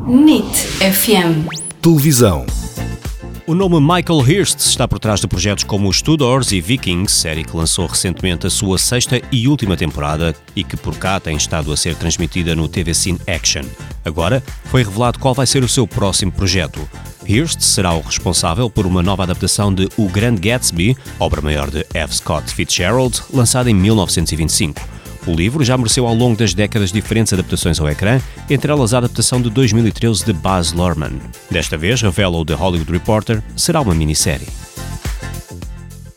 NIT FM. Televisão. O nome Michael Hirst está por trás de projetos como os Tudors e Vikings, série que lançou recentemente a sua sexta e última temporada e que por cá tem estado a ser transmitida no TV Cine Action. Agora foi revelado qual vai ser o seu próximo projeto. Hirst será o responsável por uma nova adaptação de O Grande Gatsby, obra maior de F. Scott Fitzgerald, lançada em 1925. O livro já mereceu ao longo das décadas diferentes adaptações ao ecrã, entre elas a adaptação de 2013 de Baz Luhrmann. Desta vez, revela o The Hollywood Reporter, será uma minissérie.